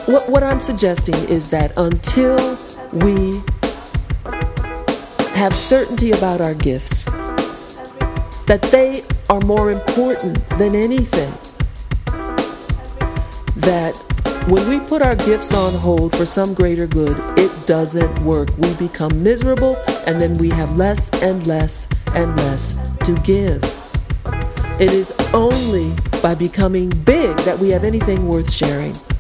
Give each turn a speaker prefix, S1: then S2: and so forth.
S1: What I'm suggesting is that until we have certainty about our gifts, that they are more important than anything, that when we put our gifts on hold for some greater good, it doesn't work. We become miserable, and then we have less and less and less to give. It is only by becoming big that we have anything worth sharing.